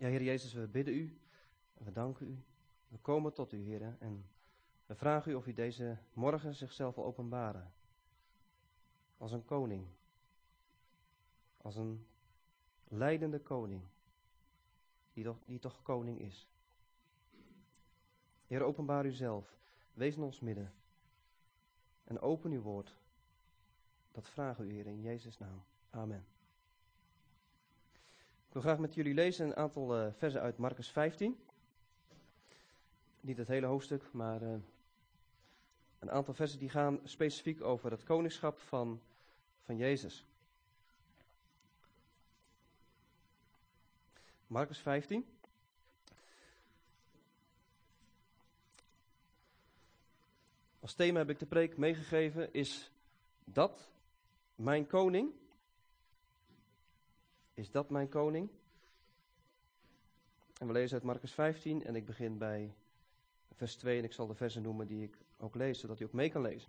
Ja, Heer Jezus, we bidden u, we danken u, we komen tot u, Heer, en we vragen u of u deze morgen zichzelf wil openbaren. Als een koning, als een leidende koning, die toch koning is. Heer, openbaar uzelf, wees in ons midden en open uw woord. Dat vragen we u, Heer, in Jezus' naam. Amen. Ik wil graag met jullie lezen een aantal versen uit Marcus 15. Niet het hele hoofdstuk, maar een aantal versen die gaan specifiek over het koningschap van Jezus. Marcus 15. Als thema heb ik de preek meegegeven, is dat mijn koning? Is dat mijn koning? En we lezen uit Marcus 15 en ik begin bij vers 2 en ik zal de versen noemen die ik ook lees, zodat u ook mee kan lezen.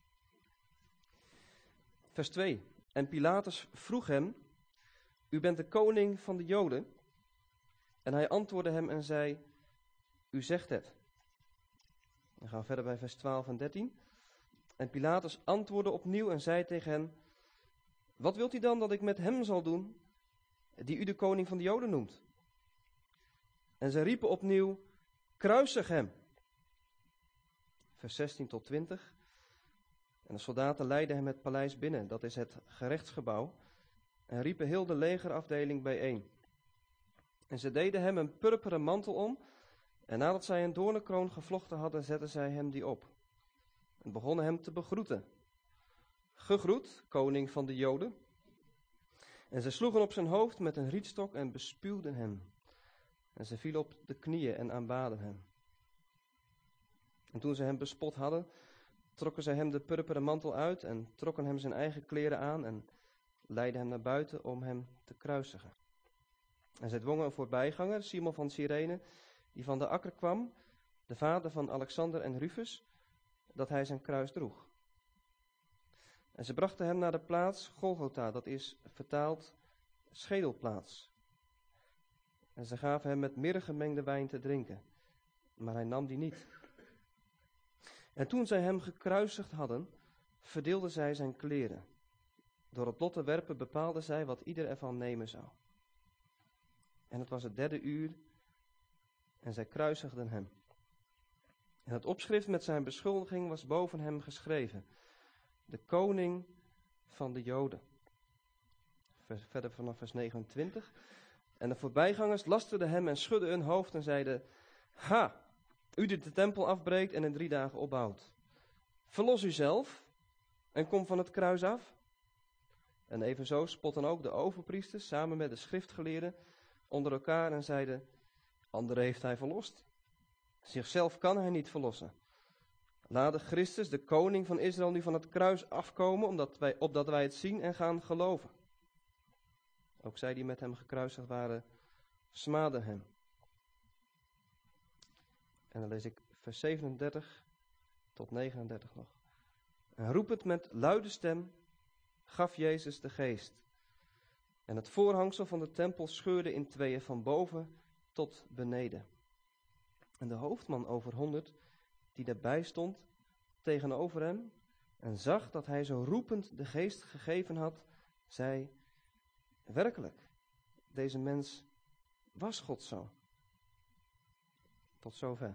Vers 2. En Pilatus vroeg hem, u bent de koning van de Joden? En hij antwoordde hem en zei, u zegt het. Dan gaan we verder bij vers 12 en 13. En Pilatus antwoordde opnieuw en zei tegen hen, wat wilt u dan dat ik met hem zal doen, die u de koning van de Joden noemt? En zij riepen opnieuw, kruisig hem. Vers 16 tot 20. En de soldaten leidden hem het paleis binnen, dat is het gerechtsgebouw, en riepen heel de legerafdeling bijeen. En ze deden hem een purperen mantel om, en nadat zij een doornenkroon gevlochten hadden, zetten zij hem die op. En begonnen hem te begroeten. Gegroet, koning van de Joden. En ze sloegen op zijn hoofd met een rietstok en bespuwden hem. En ze vielen op de knieën en aanbaden hem. En toen ze hem bespot hadden, trokken zij hem de purperen mantel uit en trokken hem zijn eigen kleren aan en leidden hem naar buiten om hem te kruisigen. En zij dwongen een voorbijganger, Simon van Cyrene, die van de akker kwam, de vader van Alexander en Rufus, dat hij zijn kruis droeg. En ze brachten hem naar de plaats Golgotha, dat is vertaald schedelplaats. En ze gaven hem met mirre gemengde wijn te drinken, maar hij nam die niet. En toen zij hem gekruisigd hadden, verdeelden zij zijn kleren. Door het lot te werpen bepaalden zij wat ieder ervan nemen zou. En het was het 3e uur en zij kruisigden hem. En het opschrift met zijn beschuldiging was boven hem geschreven, de koning van de Joden. Verder vanaf vers 29. En de voorbijgangers lasterden hem en schudden hun hoofd en zeiden, ha, u die de tempel afbreekt en in 3 dagen opbouwt. Verlos uzelf en kom van het kruis af. En evenzo spotten ook de overpriesters samen met de schriftgeleerden onder elkaar en zeiden, anderen heeft hij verlost. Zichzelf kan hij niet verlossen. Laat de Christus, de koning van Israël, nu van het kruis afkomen, opdat wij het zien en gaan geloven. Ook zij die met hem gekruisigd waren, smaadden hem. En dan lees ik vers 37 tot 39 nog. En roepend met luide stem gaf Jezus de geest. En het voorhangsel van de tempel scheurde in tweeën van boven tot beneden. En de hoofdman over 100, die daarbij stond, tegenover hem, en zag dat hij zo roepend de geest gegeven had, zei, werkelijk, deze mens was Gods zoon. Tot zover.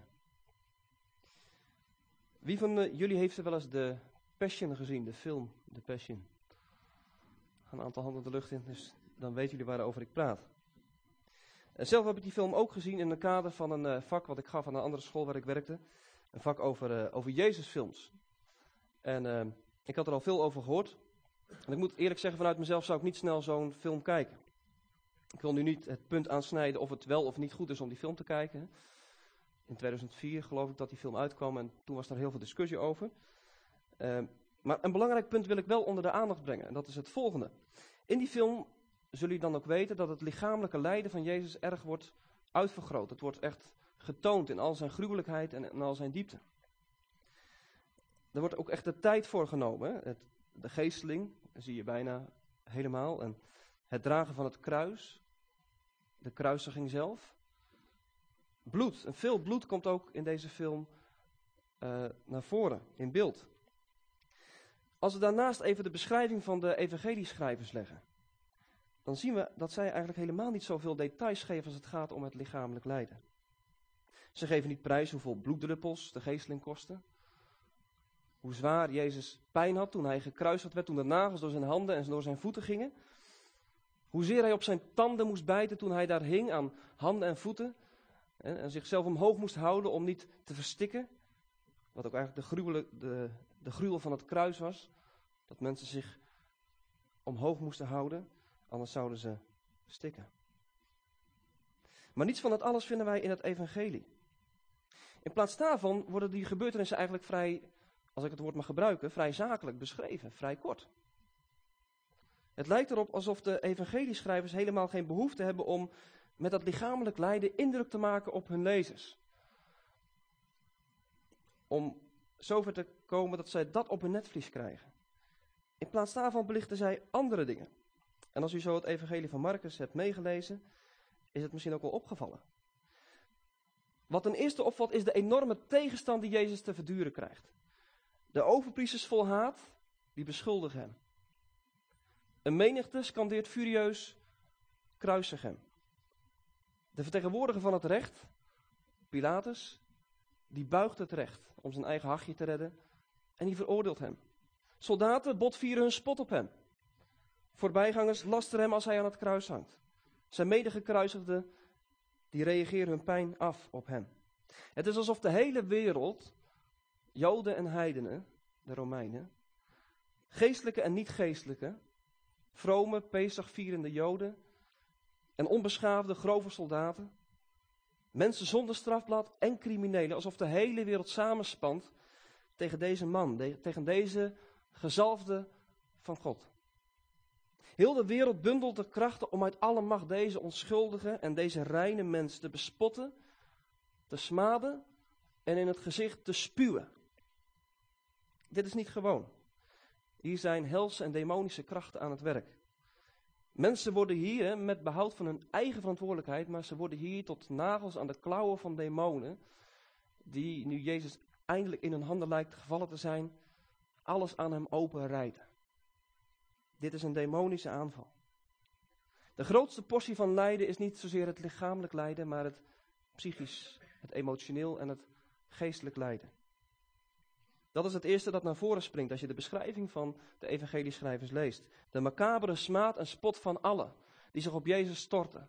Wie van jullie heeft er wel eens de Passion gezien, de film The Passion? Er gaan een aantal handen de lucht in, dus dan weten jullie waarover ik praat. Zelf heb ik die film ook gezien in het kader van een vak wat ik gaf aan een andere school waar ik werkte. Een vak over Jezusfilms. En ik had er al veel over gehoord. En ik moet eerlijk zeggen, vanuit mezelf zou ik niet snel zo'n film kijken. Ik wil nu niet het punt aansnijden of het wel of niet goed is om die film te kijken. In 2004 geloof ik dat die film uitkwam en toen was daar heel veel discussie over. Maar een belangrijk punt wil ik wel onder de aandacht brengen. En dat is het volgende. In die film zullen jullie dan ook weten dat het lichamelijke lijden van Jezus erg wordt uitvergroot. Het wordt echt getoond in al zijn gruwelijkheid en in al zijn diepte. Er wordt ook echt de tijd voor genomen. Hè? De geesteling, dat zie je bijna helemaal. En het dragen van het kruis. de kruisiging zelf. Bloed, en veel bloed komt ook in deze film naar voren, in beeld. Als we daarnaast even de beschrijving van de evangelieschrijvers leggen, dan zien we dat zij eigenlijk helemaal niet zoveel details geven als het gaat om het lichamelijk lijden. Ze geven niet prijs hoeveel bloeddruppels de geesteling kostte. Hoe zwaar Jezus pijn had toen hij gekruisigd werd, toen de nagels door zijn handen en door zijn voeten gingen. Hoezeer hij op zijn tanden moest bijten toen hij daar hing aan handen en voeten. En zichzelf omhoog moest houden om niet te verstikken. Wat ook eigenlijk de gruwel van het kruis was. Dat mensen zich omhoog moesten houden, anders zouden ze stikken. Maar niets van dat alles vinden wij in het evangelie. In plaats daarvan worden die gebeurtenissen eigenlijk vrij, als ik het woord mag gebruiken, vrij zakelijk beschreven, vrij kort. Het lijkt erop alsof de evangelieschrijvers helemaal geen behoefte hebben om met dat lichamelijk lijden indruk te maken op hun lezers. Om zover te komen dat zij dat op hun netvlies krijgen. In plaats daarvan belichten zij andere dingen. En als u zo het evangelie van Marcus hebt meegelezen, is het misschien ook wel opgevallen. Wat ten eerste opvalt is de enorme tegenstand die Jezus te verduren krijgt. De overpriesters vol haat, die beschuldigen hem. Een menigte scandeert furieus, kruisig hem. De vertegenwoordiger van het recht, Pilatus, die buigt het recht om zijn eigen hachje te redden en die veroordeelt hem. Soldaten botvieren hun spot op hem. Voorbijgangers lasteren hem als hij aan het kruis hangt. Zijn medegekruisigden, die reageren hun pijn af op hem. Het is alsof de hele wereld, Joden en heidenen, de Romeinen, geestelijke en niet-geestelijke, vrome, Pesachvierende Joden en onbeschaafde, grove soldaten, mensen zonder strafblad en criminelen, alsof de hele wereld samenspant tegen deze man, tegen deze gezalfde van God. Heel de wereld bundelt de krachten om uit alle macht deze onschuldige en deze reine mens te bespotten, te smaden en in het gezicht te spuwen. Dit is niet gewoon. Hier zijn helse en demonische krachten aan het werk. Mensen worden hier met behoud van hun eigen verantwoordelijkheid, maar ze worden hier tot nagels aan de klauwen van demonen, die, nu Jezus eindelijk in hun handen lijkt gevallen te zijn, alles aan hem openrijden. Dit is een demonische aanval. De grootste portie van lijden is niet zozeer het lichamelijk lijden, maar het psychisch, het emotioneel en het geestelijk lijden. Dat is het eerste dat naar voren springt als je de beschrijving van de evangelieschrijvers leest. De macabere smaad en spot van allen die zich op Jezus storten.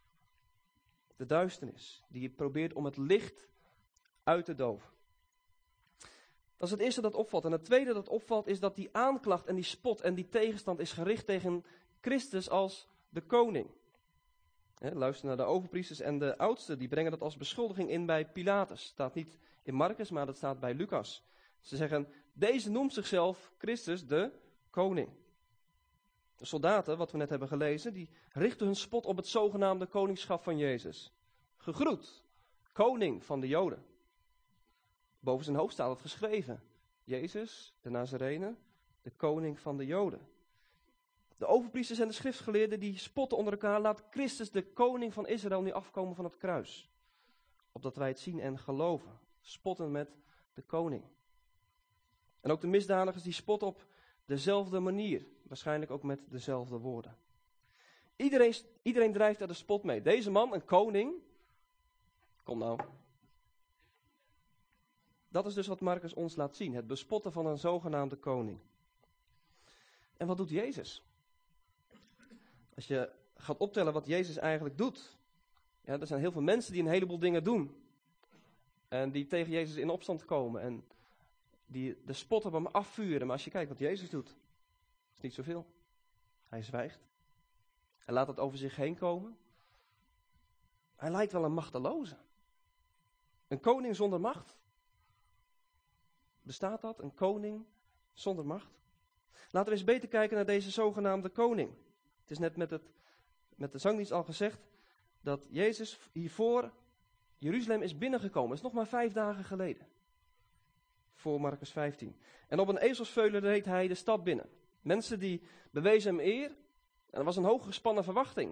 De duisternis die probeert om het licht uit te doven. Dat is het eerste dat opvalt. En het tweede dat opvalt is dat die aanklacht en die spot en die tegenstand is gericht tegen Christus als de koning. Luister naar de overpriesters en de oudsten, die brengen dat als beschuldiging in bij Pilatus. Staat niet in Marcus, maar dat staat bij Lucas. Ze zeggen, deze noemt zichzelf Christus de koning. De soldaten, wat we net hebben gelezen, die richten hun spot op het zogenaamde koningschap van Jezus. Gegroet, koning van de Joden. Boven zijn hoofd staat het geschreven. Jezus, de Nazarene, de koning van de Joden. De overpriesters en de schriftgeleerden die spotten onder elkaar. Laat Christus, de koning van Israël, nu afkomen van het kruis. Opdat wij het zien en geloven. Spotten met de koning. En ook de misdadigers die spotten op dezelfde manier. Waarschijnlijk ook met dezelfde woorden. Iedereen drijft er de spot mee. Deze man, een koning. Kom nou. Dat is dus wat Marcus ons laat zien. Het bespotten van een zogenaamde koning. En wat doet Jezus? Als je gaat optellen wat Jezus eigenlijk doet. Ja, er zijn heel veel mensen die een heleboel dingen doen. En die tegen Jezus in opstand komen. En die de spot op hem afvuren. Maar als je kijkt wat Jezus doet. Is niet zoveel. Hij zwijgt. Hij laat het over zich heen komen. Hij lijkt wel een machteloze. Een koning zonder macht. Bestaat dat? Een koning zonder macht? Laten we eens beter kijken naar deze zogenaamde koning. Het is net met de zangdienst al gezegd dat Jezus hiervoor Jeruzalem is binnengekomen. Dat is nog maar 5 dagen geleden. Voor Marcus 15. En op een ezelsveulen reed hij de stad binnen. Mensen die bewezen hem eer. En er was een hooggespannen verwachting. Hij had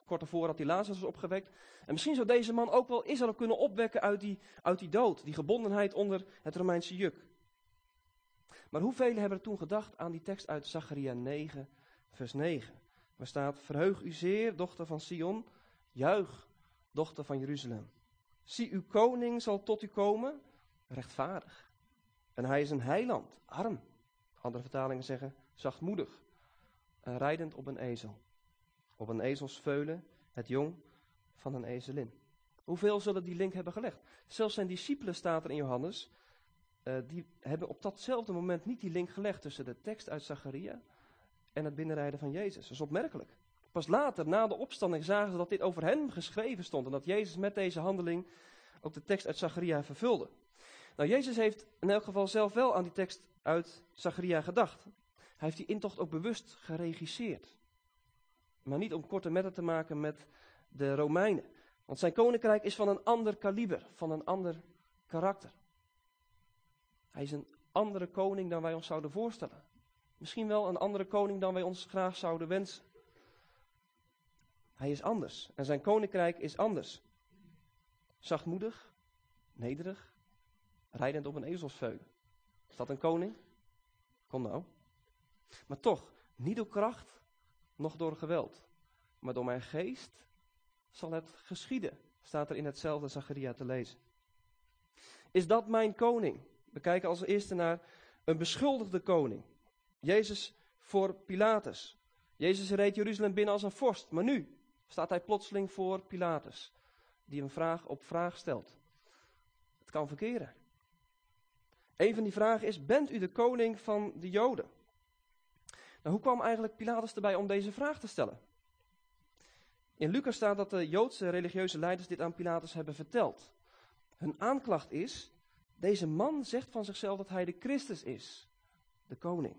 Kort daarvoor had hij Lazarus opgewekt. En misschien zou deze man ook wel Israël kunnen opwekken uit die dood. Die gebondenheid onder het Romeinse juk. Maar hoeveel hebben er toen gedacht aan die tekst uit Zacharia 9, vers 9. Waar staat, verheug u zeer, dochter van Sion. Juich, dochter van Jeruzalem. Zie, uw koning zal tot u komen, rechtvaardig. En hij is een heiland, arm. Andere vertalingen zeggen, zachtmoedig. En rijdend op een ezel. Op een ezelsveulen, het jong van een ezelin. Hoeveel zullen die link hebben gelegd? Zelfs zijn discipelen, staat er in Johannes, die hebben op datzelfde moment niet die link gelegd tussen de tekst uit Zacharia en het binnenrijden van Jezus. Dat is opmerkelijk. Pas later, na de opstanding, zagen ze dat dit over hen geschreven stond en dat Jezus met deze handeling ook de tekst uit Zacharia vervulde. Nou, Jezus heeft in elk geval zelf wel aan die tekst uit Zacharia gedacht. Hij heeft die intocht ook bewust geregisseerd. Maar niet om korte metten te maken met de Romeinen. Want zijn koninkrijk is van een ander kaliber, van een ander karakter. Hij is een andere koning dan wij ons zouden voorstellen. Misschien wel een andere koning dan wij ons graag zouden wensen. Hij is anders en zijn koninkrijk is anders. Zachtmoedig, nederig, rijdend op een ezelsveulen. Is dat een koning? Kom nou. Maar toch, niet door kracht, noch door geweld. Maar door mijn geest zal het geschieden, staat er in hetzelfde Zacharia te lezen. Is dat mijn koning? We kijken als eerste naar een beschuldigde koning. Jezus voor Pilatus. Jezus reed Jeruzalem binnen als een vorst. Maar nu staat hij plotseling voor Pilatus. Die een vraag op vraag stelt. Het kan verkeren. Een van die vragen is, bent u de koning van de Joden? Nou, hoe kwam eigenlijk Pilatus erbij om deze vraag te stellen? In Lucas staat dat de Joodse religieuze leiders dit aan Pilatus hebben verteld. Hun aanklacht is, deze man zegt van zichzelf dat hij de Christus is, de koning.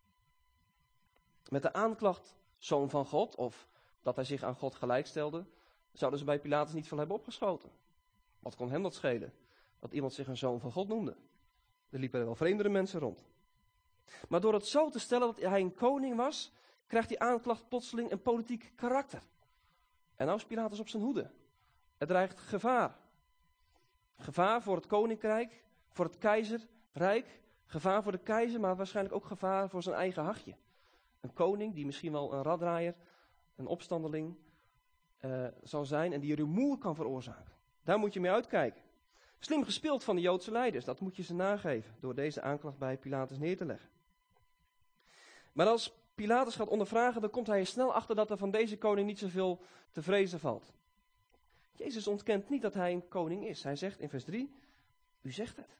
Met de aanklacht zoon van God, of dat hij zich aan God gelijkstelde, zouden ze bij Pilatus niet veel hebben opgeschoten. Wat kon hem dat schelen? Dat iemand zich een zoon van God noemde. Er liepen er wel vreemdere mensen rond. Maar door het zo te stellen dat hij een koning was, krijgt die aanklacht plotseling een politiek karakter. En nou is Pilatus op zijn hoede. Er dreigt gevaar. Gevaar voor het koninkrijk, voor het keizerrijk, gevaar voor de keizer, maar waarschijnlijk ook gevaar voor zijn eigen hachje. Een koning die misschien wel een raddraaier, een opstandeling zal zijn en die rumoer kan veroorzaken. Daar moet je mee uitkijken. Slim gespeeld van de Joodse leiders, dat moet je ze nageven door deze aanklacht bij Pilatus neer te leggen. Maar als Pilatus gaat ondervragen, dan komt hij er snel achter dat er van deze koning niet zoveel te vrezen valt. Jezus ontkent niet dat hij een koning is. Hij zegt in vers 3, u zegt het.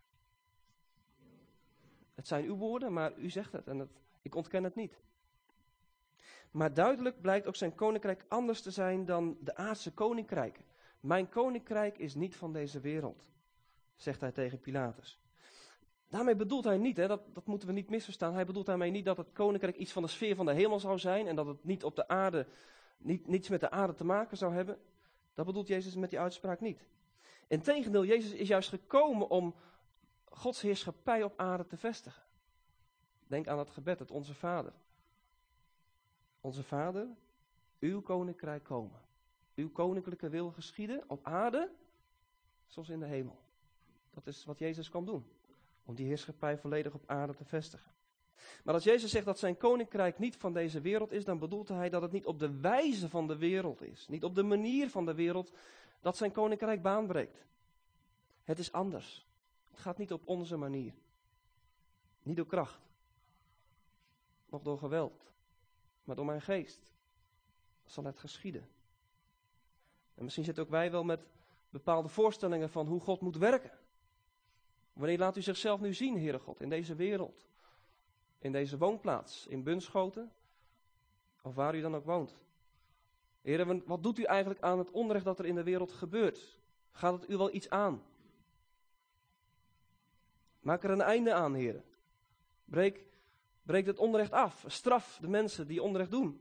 Het zijn uw woorden, maar u zegt het en ik ontken het niet. Maar duidelijk blijkt ook zijn koninkrijk anders te zijn dan de aardse koninkrijken. Mijn koninkrijk is niet van deze wereld, zegt hij tegen Pilatus. Daarmee bedoelt hij niet, dat moeten we niet misverstaan. Hij bedoelt daarmee niet dat het koninkrijk iets van de sfeer van de hemel zou zijn en dat het niet op de aarde, niets met de aarde te maken zou hebben. Dat bedoelt Jezus met die uitspraak niet. Integendeel, Jezus is juist gekomen om Gods heerschappij op aarde te vestigen. Denk aan het gebed, het Onze Vader. Onze Vader, uw koninkrijk komen. Uw koninklijke wil geschieden op aarde, zoals in de hemel. Dat is wat Jezus kan doen. Om die heerschappij volledig op aarde te vestigen. Maar als Jezus zegt dat zijn koninkrijk niet van deze wereld is, dan bedoelt hij dat het niet op de wijze van de wereld is. Niet op de manier van de wereld dat zijn koninkrijk baanbreekt. Het is anders. Het gaat niet op onze manier. Niet door kracht. Nog door geweld. Maar door mijn geest zal het geschieden. En misschien zitten ook wij wel met bepaalde voorstellingen van hoe God moet werken. Wanneer laat u zichzelf nu zien, Heere God, in deze wereld? In deze woonplaats, in Bunschoten, of waar u dan ook woont. Heere, wat doet u eigenlijk aan het onrecht dat er in de wereld gebeurt? Gaat het u wel iets aan? Maak er een einde aan, Heere. Breek het onrecht af. Straf de mensen die onrecht doen.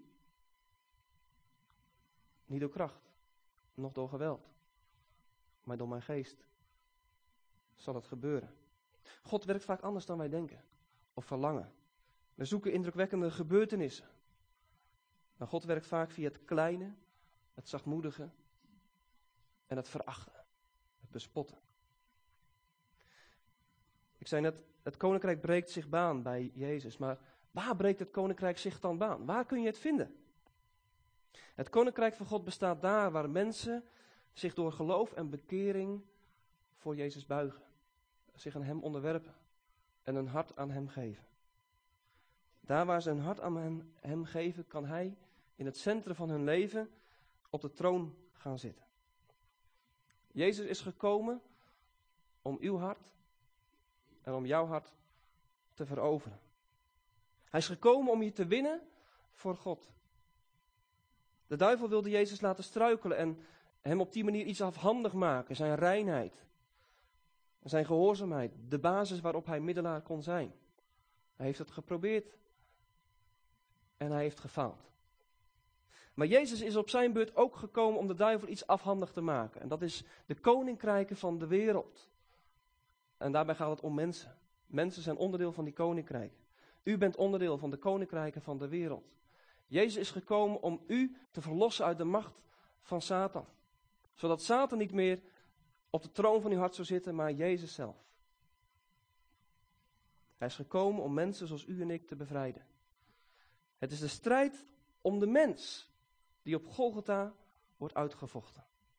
Niet door kracht, noch door geweld, maar door mijn geest zal het gebeuren. God werkt vaak anders dan wij denken of verlangen. We zoeken indrukwekkende gebeurtenissen. Maar God werkt vaak via het kleine, het zachtmoedigen en het verachten, het bespotten. Ik zei net, het koninkrijk breekt zich baan bij Jezus, maar waar breekt het koninkrijk zich dan baan? Waar kun je het vinden? Het koninkrijk van God bestaat daar waar mensen zich door geloof en bekering voor Jezus buigen, zich aan hem onderwerpen en hun hart aan hem geven. Daar waar ze hun hart aan hem geven, kan hij in het centrum van hun leven op de troon gaan zitten. Jezus is gekomen om uw hart en om jouw hart te veroveren. Hij is gekomen om je te winnen voor God. De duivel wilde Jezus laten struikelen en hem op die manier iets afhandig maken. Zijn reinheid, zijn gehoorzaamheid, de basis waarop hij middelaar kon zijn. Hij heeft het geprobeerd en hij heeft gefaald. Maar Jezus is op zijn beurt ook gekomen om de duivel iets afhandig te maken. En dat is de koninkrijken van de wereld. En daarbij gaat het om mensen. Mensen zijn onderdeel van die koninkrijken. U bent onderdeel van de koninkrijken van de wereld. Jezus is gekomen om u te verlossen uit de macht van Satan. Zodat Satan niet meer op de troon van uw hart zou zitten, maar Jezus zelf. Hij is gekomen om mensen zoals u en ik te bevrijden. Het is de strijd om de mens die op Golgotha wordt uitgevochten.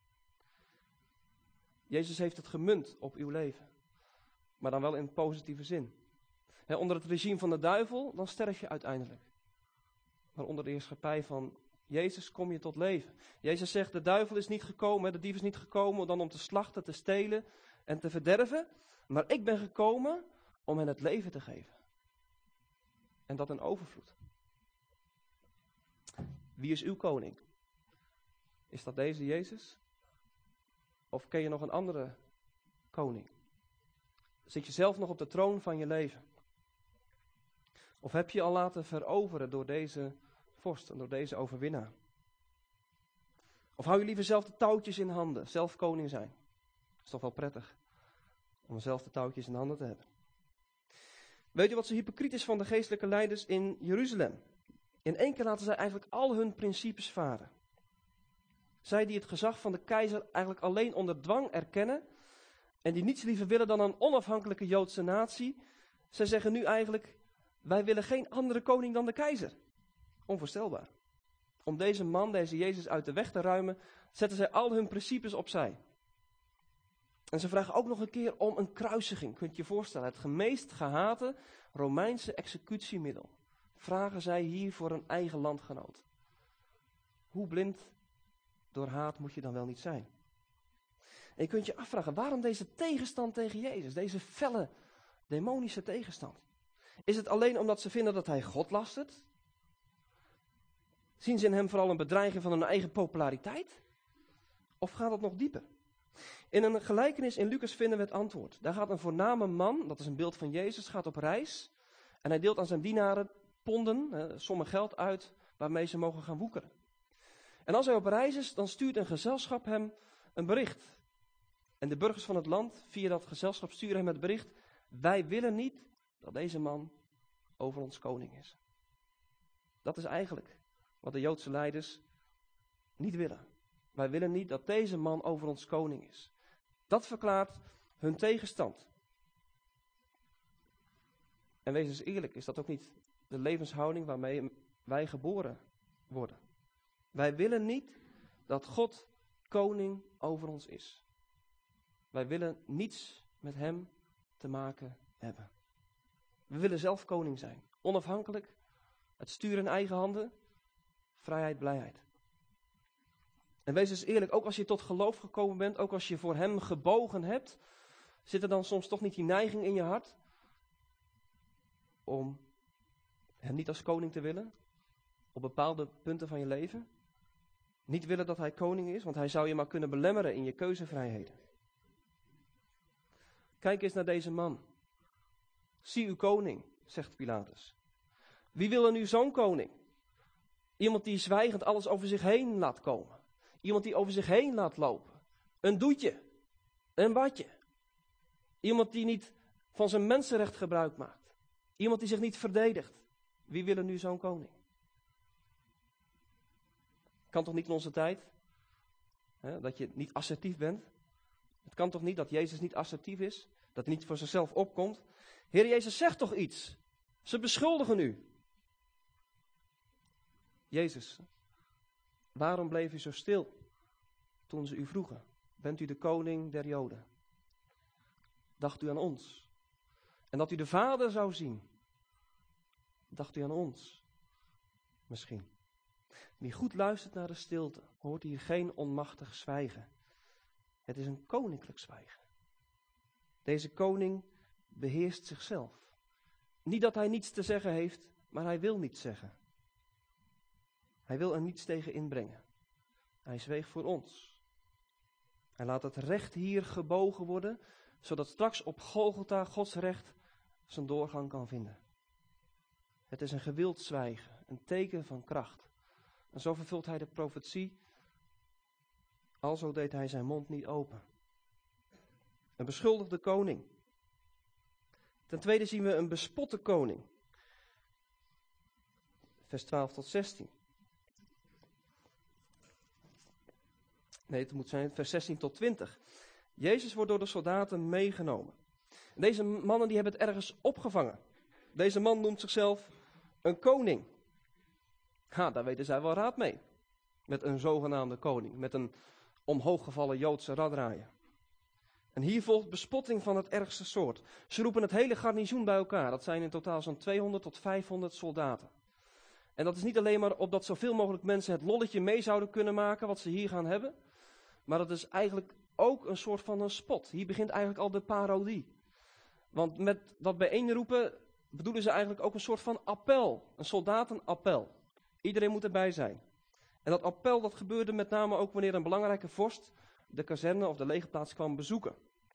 Jezus heeft het gemunt op uw leven. Maar dan wel in positieve zin. Onder het regime van de duivel, dan sterf je uiteindelijk. Maar onder de heerschappij van Jezus kom je tot leven. Jezus zegt, de duivel is niet gekomen, de dief is niet gekomen dan om te slachten, te stelen en te verderven. Maar ik ben gekomen om hen het leven te geven. En dat in overvloed. Wie is uw koning? Is dat deze Jezus? Of ken je nog een andere koning? Zit je zelf nog op de troon van je leven? Of heb je al laten veroveren door deze vorst en door deze overwinnaar? Of hou je liever zelf de touwtjes in handen, zelf koning zijn? Dat is toch wel prettig om zelf de touwtjes in handen te hebben. Weet je wat zo hypocriet is van de geestelijke leiders in Jeruzalem? In één keer laten zij eigenlijk al hun principes varen. Zij die het gezag van de keizer eigenlijk alleen onder dwang erkennen en die niets liever willen dan een onafhankelijke Joodse natie. Zij zeggen nu eigenlijk, wij willen geen andere koning dan de keizer. Onvoorstelbaar. Om deze man, deze Jezus uit de weg te ruimen, zetten zij al hun principes opzij. En ze vragen ook nog een keer om een kruisiging. Kunt je je voorstellen, het meest gehate Romeinse executiemiddel. Vragen zij hier voor een eigen landgenoot. Hoe blind door haat moet je dan wel niet zijn? En je kunt je afvragen, waarom deze tegenstand tegen Jezus? Deze felle, demonische tegenstand. Is het alleen omdat ze vinden dat hij God lastert? Zien ze in hem vooral een bedreiging van hun eigen populariteit? Of gaat het nog dieper? In een gelijkenis in Lucas vinden we het antwoord. Daar gaat een voorname man, dat is een beeld van Jezus, gaat op reis. En hij deelt aan zijn dienaren ponden, sommen geld uit, waarmee ze mogen gaan woekeren. En als hij op reis is, dan stuurt een gezelschap hem een bericht. En de burgers van het land, via dat gezelschap, sturen hem het bericht: wij willen niet dat deze man over ons koning is. Dat is eigenlijk wat de Joodse leiders niet willen. Wij willen niet dat deze man over ons koning is. Dat verklaart hun tegenstand. En wees eens eerlijk, is dat ook niet de levenshouding waarmee wij geboren worden? Wij willen niet dat God koning over ons is. Wij willen niets met hem te maken hebben. We willen zelf koning zijn. Onafhankelijk, het sturen in eigen handen, vrijheid, blijheid. En wees eens eerlijk, ook als je tot geloof gekomen bent, ook als je voor hem gebogen hebt, zit er dan soms toch niet die neiging in je hart om hem niet als koning te willen? Op bepaalde punten van je leven? Niet willen dat hij koning is, want hij zou je maar kunnen belemmeren in je keuzevrijheden. Kijk eens naar deze man. Zie uw koning, zegt Pilatus. Wie wil er nu zo'n koning? Iemand die zwijgend alles over zich heen laat komen. Iemand die over zich heen laat lopen. Een doetje. Een watje. Iemand die niet van zijn mensenrecht gebruik maakt. Iemand die zich niet verdedigt. Wie wil er nu zo'n koning? Kan toch niet in onze tijd? Dat je niet assertief bent. Het kan toch niet dat Jezus niet assertief is? Dat hij niet voor zichzelf opkomt? Heer Jezus, zeg toch iets? Ze beschuldigen u. Jezus, waarom bleef u zo stil toen ze u vroegen? Bent u de koning der Joden? Dacht u aan ons? En dat u de Vader zou zien? Dacht u aan ons? Misschien. Wie goed luistert naar de stilte, hoort hier geen onmachtig zwijgen. Het is een koninklijk zwijgen. Deze koning beheerst zichzelf. Niet dat hij niets te zeggen heeft, maar hij wil niets zeggen. Hij wil er niets tegen inbrengen. Hij zweeg voor ons. Hij laat het recht hier gebogen worden, zodat straks op Golgotha Gods recht zijn doorgang kan vinden. Het is een gewild zwijgen, een teken van kracht. En zo vervult hij de profetie, alzo deed hij zijn mond niet open. Een beschuldigde koning. Ten tweede zien we een bespotte koning. Vers 12 tot 16. Nee, het moet zijn vers 16 tot 20. Jezus wordt door de soldaten meegenomen. En deze mannen die hebben het ergens opgevangen. Deze man noemt zichzelf een koning. Daar weten zij wel raad mee. Met een zogenaamde koning. Met een omhooggevallen Joodse radraaier. En hier volgt bespotting van het ergste soort. Ze roepen het hele garnizoen bij elkaar. Dat zijn in totaal zo'n 200 tot 500 soldaten. En dat is niet alleen maar opdat zoveel mogelijk mensen het lolletje mee zouden kunnen maken wat ze hier gaan hebben. Maar dat is eigenlijk ook een soort van een spot. Hier begint eigenlijk al de parodie. Want met dat bijeenroepen bedoelen ze eigenlijk ook een soort van appel. Een soldatenappel. Iedereen moet erbij zijn. En dat appel dat gebeurde met name ook wanneer een belangrijke vorst de kazerne of de legerplaats kwam bezoeken.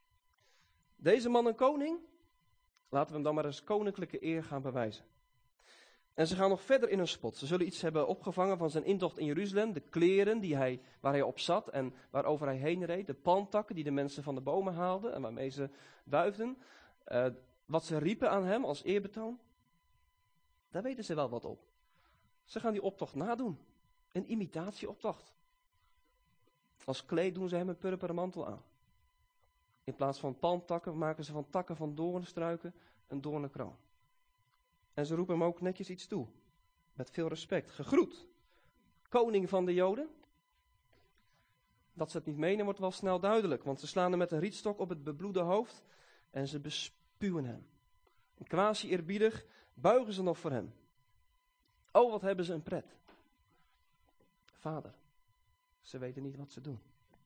Deze man een koning, laten we hem dan maar eens koninklijke eer gaan bewijzen. En ze gaan nog verder in hun spot. Ze zullen iets hebben opgevangen van zijn intocht in Jeruzalem. De kleren waar hij op zat en waarover hij heen reed. De palmtakken die de mensen van de bomen haalden en waarmee ze wuifden. Wat ze riepen aan hem als eerbetoon. Daar weten ze wel wat op. Ze gaan die optocht nadoen. Een imitatieoptocht. Als kleed doen ze hem een purperen mantel aan. In plaats van palmtakken maken ze van takken van doornstruiken een doornenkroon. En ze roepen hem ook netjes iets toe. Met veel respect. Gegroet. Koning van de Joden. Dat ze het niet menen wordt wel snel duidelijk. Want ze slaan hem met een rietstok op het bebloede hoofd. En ze bespuwen hem. En quasi eerbiedig buigen ze nog voor hem. Oh, wat hebben ze een pret. Vader. Ze weten niet wat ze doen.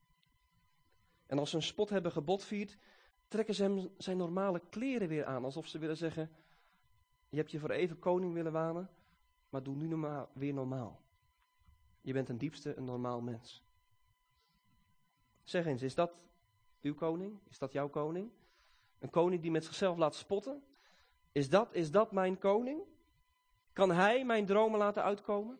En als ze een spot hebben gebotvierd, trekken ze hem zijn normale kleren weer aan. Alsof ze willen zeggen, je hebt je voor even koning willen wanen, maar doe nu weer normaal. Je bent ten diepste een normaal mens. Zeg eens, is dat uw koning? Is dat jouw koning? Een koning die met zichzelf laat spotten? Is dat mijn koning? Kan hij mijn dromen laten uitkomen?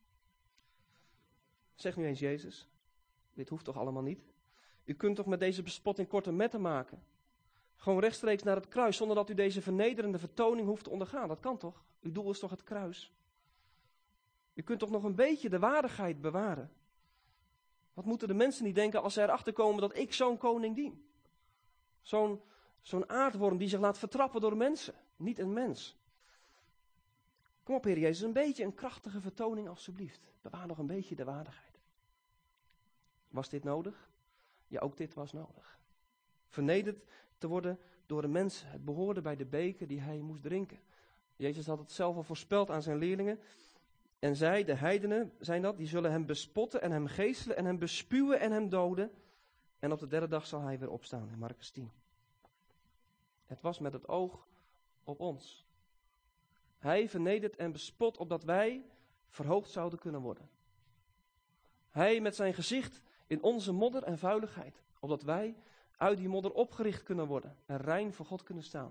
Zeg nu eens, Jezus, dit hoeft toch allemaal niet? U kunt toch met deze bespotting korte metten maken? Gewoon rechtstreeks naar het kruis, zonder dat u deze vernederende vertoning hoeft te ondergaan. Dat kan toch? Uw doel is toch het kruis? U kunt toch nog een beetje de waardigheid bewaren? Wat moeten de mensen niet denken als ze erachter komen dat ik zo'n koning dien? Zo'n aardworm die zich laat vertrappen door mensen, niet een mens. Kom op, Heer Jezus, een beetje een krachtige vertoning alstublieft. Bewaar nog een beetje de waardigheid. Was dit nodig? Ja, ook dit was nodig. Vernederd te worden door de mensen. Het behoorde bij de beker die hij moest drinken. Jezus had het zelf al voorspeld aan zijn leerlingen. En zij, de heidenen, zijn dat, die zullen hem bespotten en hem geeselen en hem bespuwen en hem doden. En op de derde dag zal hij weer opstaan, in Markus 10. Het was met het oog op ons. Hij vernedert en bespot opdat wij verhoogd zouden kunnen worden. Hij met zijn gezicht in onze modder en vuiligheid. Opdat wij uit die modder opgericht kunnen worden en rein voor God kunnen staan.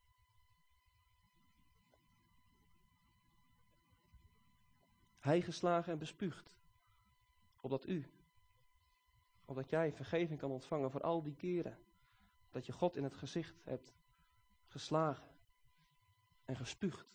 Hij geslagen en bespuugd. Opdat jij vergeving kan ontvangen voor al die keren. Dat je God in het gezicht hebt geslagen en gespuugd.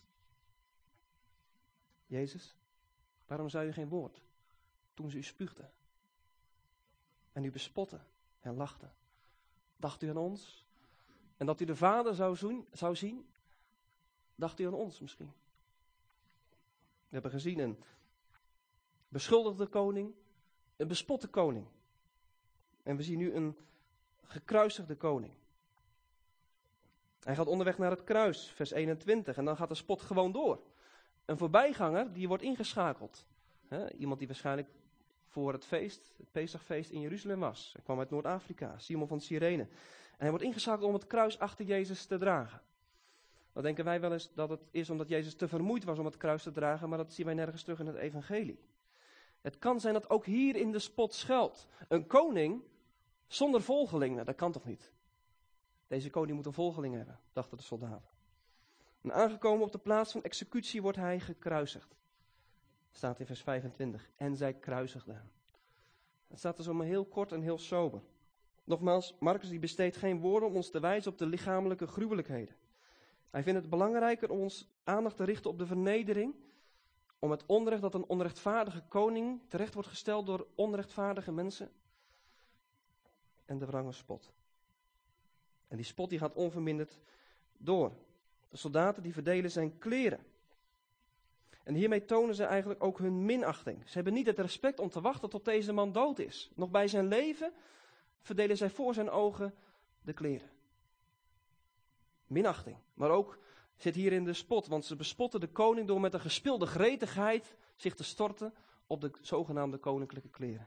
Jezus, waarom zei u geen woord toen ze u spuugden? en u bespotte en lachte. Dacht u aan ons? En dat u de Vader zou zien? Dacht u aan ons misschien? We hebben gezien een beschuldigde koning, een bespotte koning. En we zien nu een gekruisigde koning. Hij gaat onderweg naar het kruis, vers 21, en dan gaat de spot gewoon door. Een voorbijganger die wordt ingeschakeld. Iemand die waarschijnlijk voor het Pesachfeest in Jeruzalem was. Hij kwam uit Noord-Afrika, Simon van Cyrene. En hij wordt ingeschakeld om het kruis achter Jezus te dragen. Dan denken wij wel eens dat het is omdat Jezus te vermoeid was om het kruis te dragen, maar dat zien wij nergens terug in het evangelie. Het kan zijn dat ook hier in de spot schuilt. Een koning zonder volgelingen, dat kan toch niet? Deze koning moet een volgeling hebben, dachten de soldaten. En aangekomen op de plaats van executie wordt hij gekruisigd. Staat in vers 25. En zij kruisigden hem. Het staat dus maar heel kort en heel sober. Nogmaals, Marcus die besteedt geen woorden om ons te wijzen op de lichamelijke gruwelijkheden. Hij vindt het belangrijker om ons aandacht te richten op de vernedering, om het onrecht dat een onrechtvaardige koning terecht wordt gesteld door onrechtvaardige mensen. En de wrange spot. En die spot die gaat onverminderd door. De soldaten die verdelen zijn kleren. En hiermee tonen ze eigenlijk ook hun minachting. Ze hebben niet het respect om te wachten tot deze man dood is. Nog bij zijn leven verdelen zij voor zijn ogen de kleren. Minachting. Maar ook zit hier in de spot, want ze bespotten de koning door met een gespilde gretigheid zich te storten op de zogenaamde koninklijke kleren.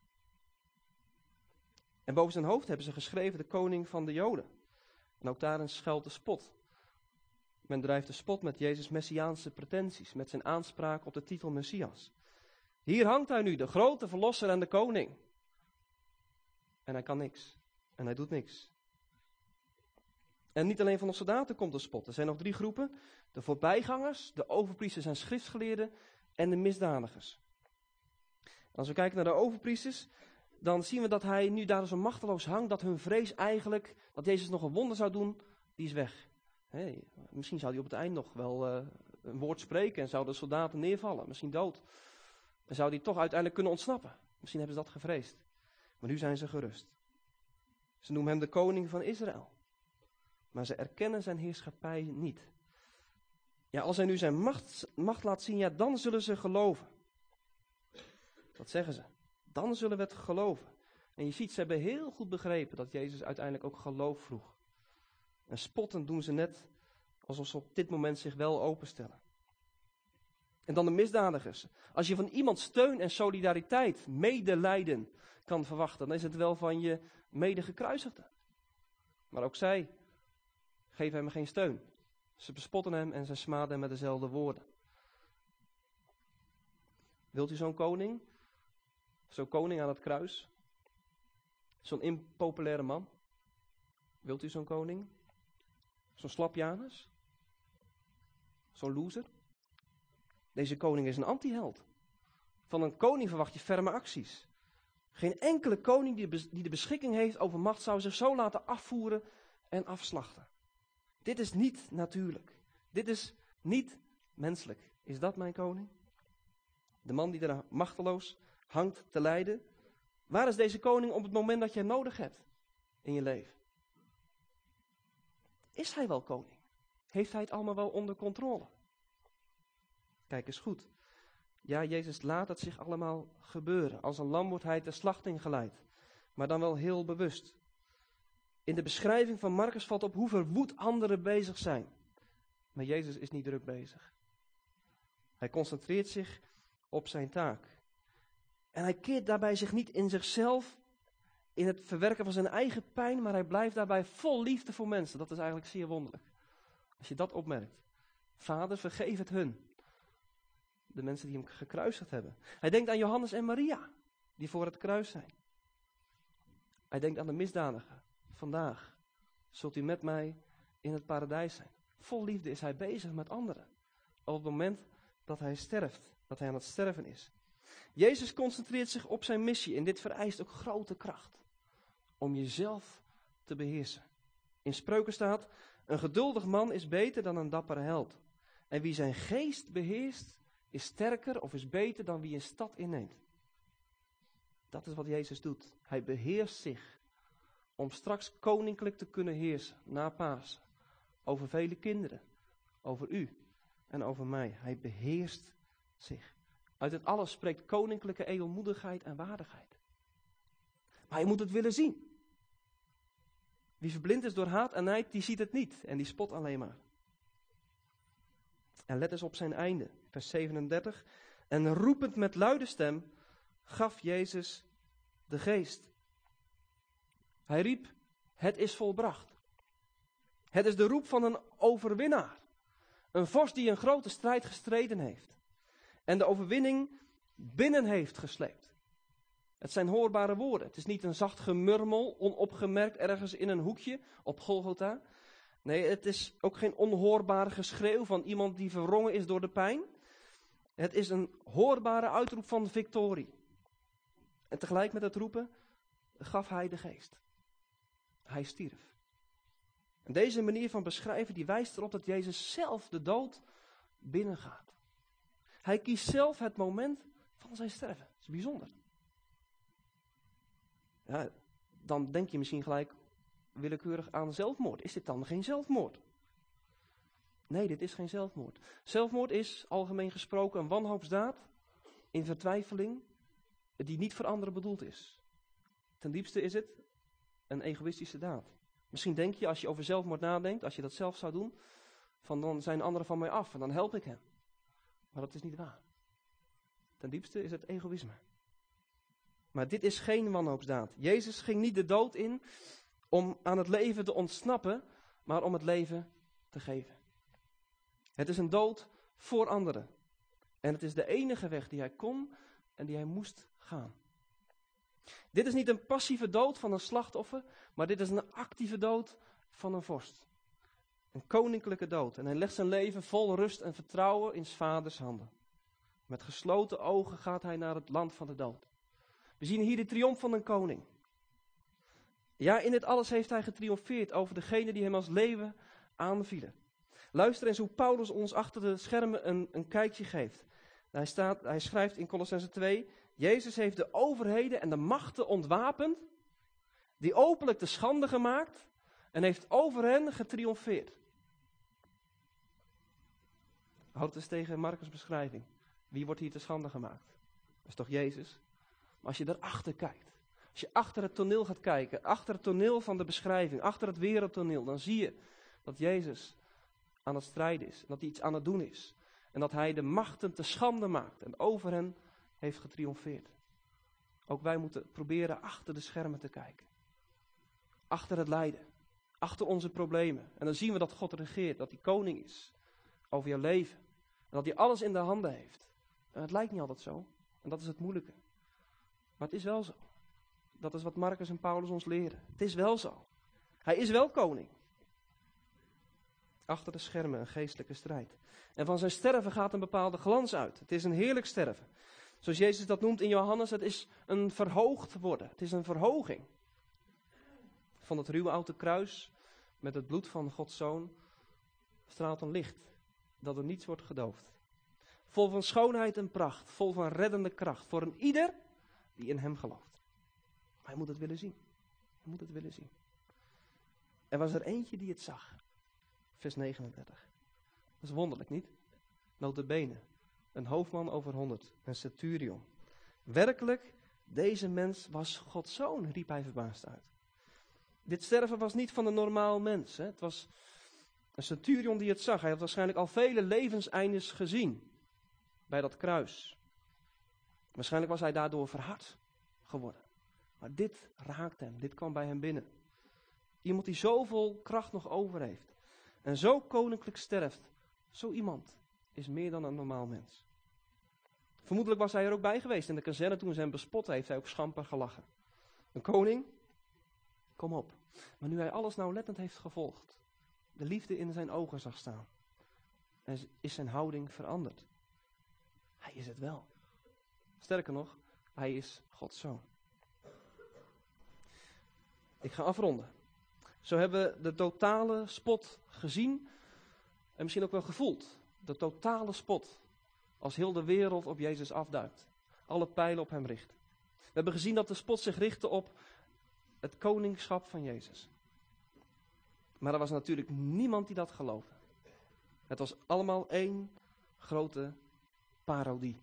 En boven zijn hoofd hebben ze geschreven de koning van de Joden. En ook daarin schuilt de spot. Men drijft de spot met Jezus' messiaanse pretenties, met zijn aanspraak op de titel Messias. Hier hangt hij nu, de grote verlosser en de koning. En hij kan niks. En hij doet niks. En niet alleen van de soldaten komt de spot. Er zijn nog 3 groepen. De voorbijgangers, de overpriesters en schriftgeleerden en de misdadigers. Als we kijken naar de overpriesters, dan zien we dat hij nu daar zo machteloos hangt, dat hun vrees eigenlijk, dat Jezus nog een wonder zou doen, die is weg. Misschien zou hij op het eind nog wel een woord spreken en zouden de soldaten neervallen, misschien dood. En zou hij toch uiteindelijk kunnen ontsnappen. Misschien hebben ze dat gevreesd. Maar nu zijn ze gerust. Ze noemen hem de koning van Israël. Maar ze erkennen zijn heerschappij niet. Ja, als hij nu zijn macht laat zien, ja, dan zullen ze geloven. Dat zeggen ze. Dan zullen we het geloven. En je ziet, ze hebben heel goed begrepen dat Jezus uiteindelijk ook geloof vroeg. En spottend doen ze net alsof ze op dit moment zich wel openstellen. En dan de misdadigers. Als je van iemand steun en solidariteit, medelijden kan verwachten, dan is het wel van je medegekruisigde. Maar ook zij geven hem geen steun. Ze bespotten hem en ze smaden hem met dezelfde woorden. Wilt u zo'n koning? Zo'n koning aan het kruis? Zo'n impopulaire man? Wilt u zo'n koning? Zo'n slapjanus? Zo'n loser? Deze koning is een antiheld. Van een koning verwacht je ferme acties. Geen enkele koning die de beschikking heeft over macht zou zich zo laten afvoeren en afslachten. Dit is niet natuurlijk. Dit is niet menselijk. Is dat mijn koning? De man die er machteloos hangt te lijden. Waar is deze koning op het moment dat je hem nodig hebt in je leven? Is hij wel koning? Heeft hij het allemaal wel onder controle? Kijk eens goed. Ja, Jezus laat het zich allemaal gebeuren. Als een lam wordt hij ter slachting geleid. Maar dan wel heel bewust. In de beschrijving van Marcus valt op hoe verwoed anderen bezig zijn. Maar Jezus is niet druk bezig. Hij concentreert zich op zijn taak. En hij keert daarbij zich niet in zichzelf, in het verwerken van zijn eigen pijn, maar hij blijft daarbij vol liefde voor mensen. Dat is eigenlijk zeer wonderlijk. Als je dat opmerkt. Vader, vergeef het hun. De mensen die hem gekruisigd hebben. Hij denkt aan Johannes en Maria, die voor het kruis zijn. Hij denkt aan de misdadiger. Vandaag zult u met mij in het paradijs zijn. Vol liefde is hij bezig met anderen. Op het moment dat hij sterft, dat hij aan het sterven is. Jezus concentreert zich op zijn missie en dit vereist ook grote kracht. Om jezelf te beheersen. In Spreuken staat, een geduldig man is beter dan een dappere held. En wie zijn geest beheerst, is sterker of is beter dan wie een stad inneemt. Dat is wat Jezus doet. Hij beheerst zich om straks koninklijk te kunnen heersen na Pasen. Over vele kinderen, over u en over mij. Hij beheerst zich. Uit het alles spreekt koninklijke edelmoedigheid en waardigheid. Maar je moet het willen zien. Wie verblind is door haat en nijd, die ziet het niet en die spot alleen maar. En let eens op zijn einde, vers 37. En roepend met luide stem gaf Jezus de geest. Hij riep, het is volbracht. Het is de roep van een overwinnaar. Een vorst die een grote strijd gestreden heeft. En de overwinning binnen heeft gesleept. Het zijn hoorbare woorden. Het is niet een zacht gemurmel, onopgemerkt ergens in een hoekje op Golgotha. Nee, het is ook geen onhoorbare geschreeuw van iemand die verwrongen is door de pijn. Het is een hoorbare uitroep van victorie. En tegelijk met het roepen gaf hij de geest. Hij stierf. En deze manier van beschrijven die wijst erop dat Jezus zelf de dood binnengaat. Hij kiest zelf het moment van zijn sterven. Dat is bijzonder. Ja, dan denk je misschien gelijk willekeurig aan zelfmoord. Is dit dan geen zelfmoord? Nee, dit is geen zelfmoord. Zelfmoord is, algemeen gesproken, een wanhoopsdaad in vertwijfeling die niet voor anderen bedoeld is. Ten diepste is het een egoïstische daad. Misschien denk je, als je over zelfmoord nadenkt, als je dat zelf zou doen, van dan zijn anderen van mij af en dan help ik hen. Maar dat is niet waar. Ten diepste is het egoïsme. Maar dit is geen wanhoopsdaad. Jezus ging niet de dood in om aan het leven te ontsnappen, maar om het leven te geven. Het is een dood voor anderen. En het is de enige weg die hij kon en die hij moest gaan. Dit is niet een passieve dood van een slachtoffer, maar dit is een actieve dood van een vorst. Een koninklijke dood. En hij legt zijn leven vol rust en vertrouwen in 's vaders handen. Met gesloten ogen gaat hij naar het land van de dood. We zien hier de triomf van een koning. Ja, in dit alles heeft hij getriomfeerd over degene die hem als leeuwen aanvielen. Luister eens hoe Paulus ons achter de schermen een kijkje geeft. Hij schrijft in Kolossenzen 2, Jezus heeft de overheden en de machten ontwapend, die openlijk te schande gemaakt en heeft over hen getriomfeerd. Houd het eens tegen Marcus' beschrijving. Wie wordt hier te schande gemaakt? Dat is toch Jezus? Maar als je daarachter kijkt, als je achter het toneel gaat kijken, achter het toneel van de beschrijving, achter het wereldtoneel, dan zie je dat Jezus aan het strijden is, dat hij iets aan het doen is. En dat hij de machten te schande maakt en over hen heeft getriomfeerd. Ook wij moeten proberen achter de schermen te kijken. Achter het lijden, achter onze problemen. En dan zien we dat God regeert, dat hij koning is over jouw leven. En dat hij alles in de handen heeft. En het lijkt niet altijd zo. En dat is het moeilijke. Maar het is wel zo. Dat is wat Marcus en Paulus ons leren. Het is wel zo. Hij is wel koning. Achter de schermen een geestelijke strijd. En van zijn sterven gaat een bepaalde glans uit. Het is een heerlijk sterven. Zoals Jezus dat noemt in Johannes, het is een verhoogd worden. Het is een verhoging. Van het ruwe oude kruis met het bloed van Gods Zoon straalt een licht dat er niets wordt gedoofd. Vol van schoonheid en pracht, vol van reddende kracht voor een ieder die in hem gelooft. Maar hij moet het willen zien. Hij moet het willen zien. Er was er eentje die het zag. Vers 39. Dat is wonderlijk, niet? Nota bene. Een hoofdman over 100. Een centurion. Werkelijk, deze mens was Gods zoon, riep hij verbaasd uit. Dit sterven was niet van een normaal mens. Hè? Het was een centurion die het zag. Hij had waarschijnlijk al vele levenseindes gezien. Bij dat kruis. Waarschijnlijk was hij daardoor verhard geworden. Maar dit raakte hem. Dit kwam bij hem binnen. Iemand die zoveel kracht nog over heeft. En zo koninklijk sterft. Zo iemand is meer dan een normaal mens. Vermoedelijk was hij er ook bij geweest. In de kazerne toen ze hem bespot heeft hij ook schamper gelachen. Een koning? Kom op. Maar nu hij alles nauwlettend heeft gevolgd. De liefde in zijn ogen zag staan. En is zijn houding veranderd. Hij is het wel. Sterker nog, hij is Gods zoon. Ik ga afronden. Zo hebben we de totale spot gezien en misschien ook wel gevoeld. De totale spot als heel de wereld op Jezus afduikt. Alle pijlen op hem richt. We hebben gezien dat de spot zich richtte op het koningschap van Jezus. Maar er was natuurlijk niemand die dat geloofde. Het was allemaal één grote parodie.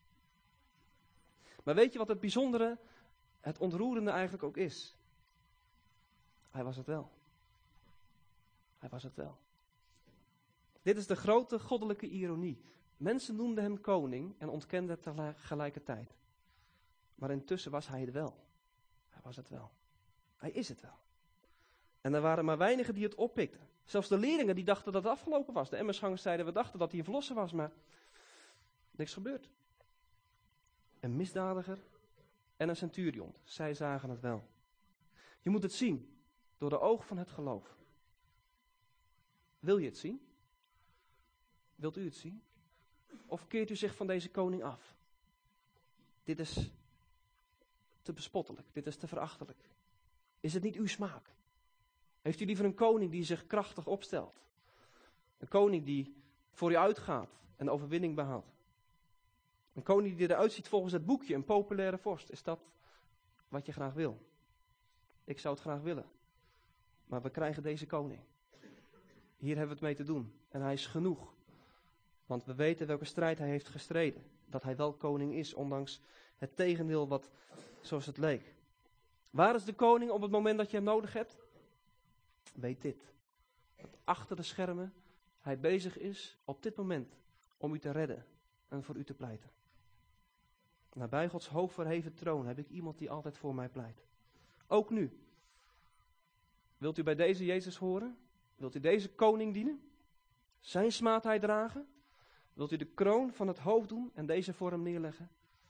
Maar weet je wat het bijzondere, het ontroerende eigenlijk ook is? Hij was het wel. Hij was het wel. Dit is de grote goddelijke ironie. Mensen noemden hem koning en ontkenden het tegelijkertijd. Maar intussen was hij het wel. Hij was het wel. Hij is het wel. En er waren maar weinigen die het oppikten. Zelfs de leerlingen die dachten dat het afgelopen was. De Emmausgangers zeiden, we dachten dat hij een verlosser was, maar niks gebeurd. Een misdadiger en een centurion. Zij zagen het wel. Je moet het zien door de ogen van het geloof. Wil je het zien? Wilt u het zien? Of keert u zich van deze koning af? Dit is te bespottelijk. Dit is te verachtelijk. Is het niet uw smaak? Heeft u liever een koning die zich krachtig opstelt? Een koning die voor u uitgaat en de overwinning behaalt? Een koning die eruit ziet volgens het boekje, een populaire vorst. Is dat wat je graag wil? Ik zou het graag willen. Maar we krijgen deze koning. Hier hebben we het mee te doen. En hij is genoeg. Want we weten welke strijd hij heeft gestreden. Dat hij wel koning is, ondanks het tegendeel wat zoals het leek. Waar is de koning op het moment dat je hem nodig hebt? Weet dit. Dat achter de schermen hij bezig is op dit moment om u te redden en voor u te pleiten. Nabij Gods hoog verheven troon heb ik iemand die altijd voor mij pleit. Ook nu. Wilt u bij deze Jezus horen? Wilt u deze koning dienen? Zijn smaadheid dragen? Wilt u de kroon van het hoofd doen en deze voor hem neerleggen?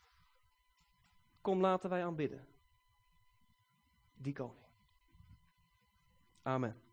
Kom, laten wij aanbidden. Die koning. Amen.